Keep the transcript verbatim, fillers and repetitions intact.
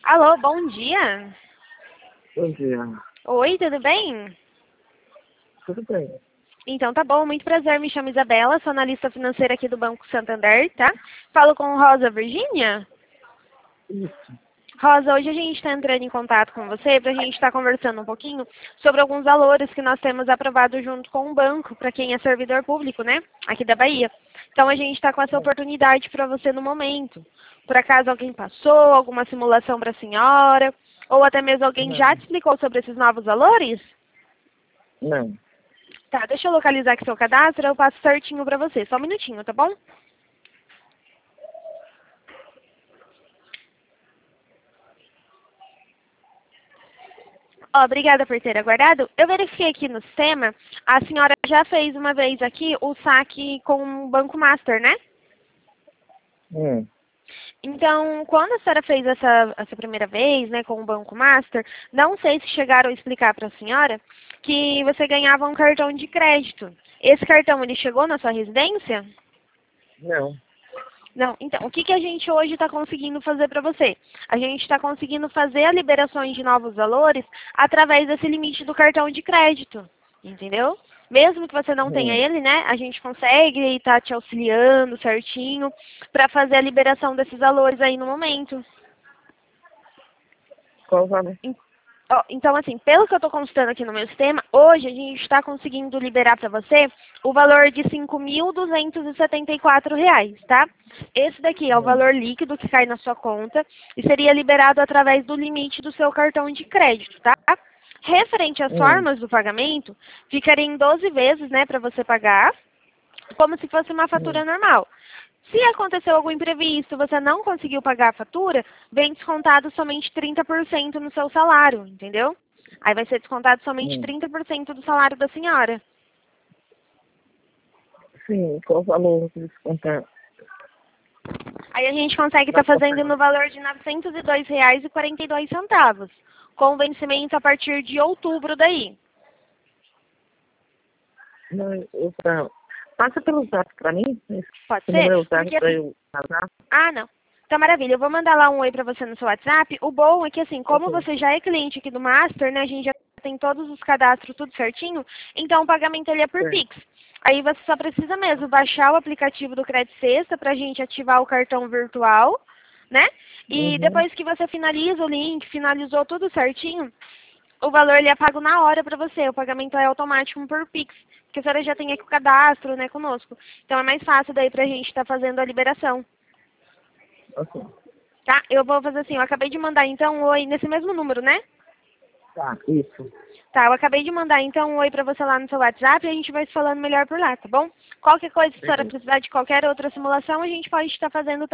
Alô, bom dia. Bom dia. Oi, tudo bem? Tudo bem? Então tá bom, muito prazer, me chamo Isabela, sou analista financeira aqui do Banco Santander, tá? Falo com Rosa Virgínia? Isso. Rosa, hoje a gente está entrando em contato com você para a gente estar conversando um pouquinho sobre alguns valores que nós temos aprovado junto com o banco, para quem é servidor público, né? Aqui da Bahia. Então a gente está com essa oportunidade para você no momento. Por acaso alguém passou, alguma simulação para a senhora, ou até mesmo alguém Não. já te explicou sobre esses novos valores? Não. Tá, deixa eu localizar aqui seu cadastro, eu passo certinho para você. Só um minutinho, tá bom? Ó, obrigada por ter aguardado. Eu verifiquei aqui no sistema, a senhora já fez uma vez aqui o saque com o Banco Master, né? Hum. Então, quando a senhora fez essa, essa primeira vez, né, com o Banco Master, não sei se chegaram a explicar para a senhora que você ganhava um cartão de crédito. Esse cartão, ele chegou na sua residência? Não. Não, então, o que, que a gente hoje está conseguindo fazer para você? A gente está conseguindo fazer a liberação de novos valores através desse limite do cartão de crédito, entendeu? Mesmo que você não tenha Hum. ele, né, a gente consegue estar te auxiliando certinho para fazer a liberação desses valores aí no momento. Qual o valor? En- ó, Então, assim, pelo que eu estou consultando aqui no meu sistema, hoje a gente está conseguindo liberar para você o valor de cinco mil duzentos e setenta e quatro reais, tá? Esse daqui é o Hum. valor líquido que cai na sua conta e seria liberado através do limite do seu cartão de crédito, tá? Referente às Hum. formas do pagamento, ficaria em doze vezes, né, para você pagar, como se fosse uma fatura Hum. normal. Se aconteceu algum imprevisto, você não conseguiu pagar a fatura, vem descontado somente trinta por cento no seu salário, entendeu? Aí vai ser descontado somente Hum. trinta por cento do salário da senhora. Sim, qual o valor que descontar? Aí a gente consegue Dá estar pra fazendo pagar? no valor de novecentos e dois reais e quarenta e dois centavos, com vencimento a partir de outubro daí. Não, eu pra... Passa pelo zap pra mim, esse Pode ser? número zap Porque pra assim, eu casar. ah, não. Tá maravilha. Eu vou mandar lá um oi pra você no seu WhatsApp. O bom é que, assim, como Ok. você já é cliente aqui do Master, né? A gente já tem todos os cadastros tudo certinho. Então, o pagamento ele é por Certo. Pix. Aí você só precisa mesmo baixar o aplicativo do Credit Sexta pra gente ativar o cartão virtual, né? E Uhum. depois que você finaliza o link, finalizou tudo certinho, o valor ele é pago na hora pra você. O pagamento é automático por Pix. Porque a senhora já tem aqui o cadastro, né, conosco. Então é mais fácil daí pra gente estar fazendo a liberação. Ok. Tá? Eu vou fazer assim, eu acabei de mandar então um oi nesse mesmo número, né? Tá, isso. Tá, eu acabei de mandar então um oi pra você lá no seu WhatsApp e a gente vai se falando melhor por lá, tá bom? Qualquer coisa, se a senhora Beleza. precisar de qualquer outra simulação, a gente pode estar fazendo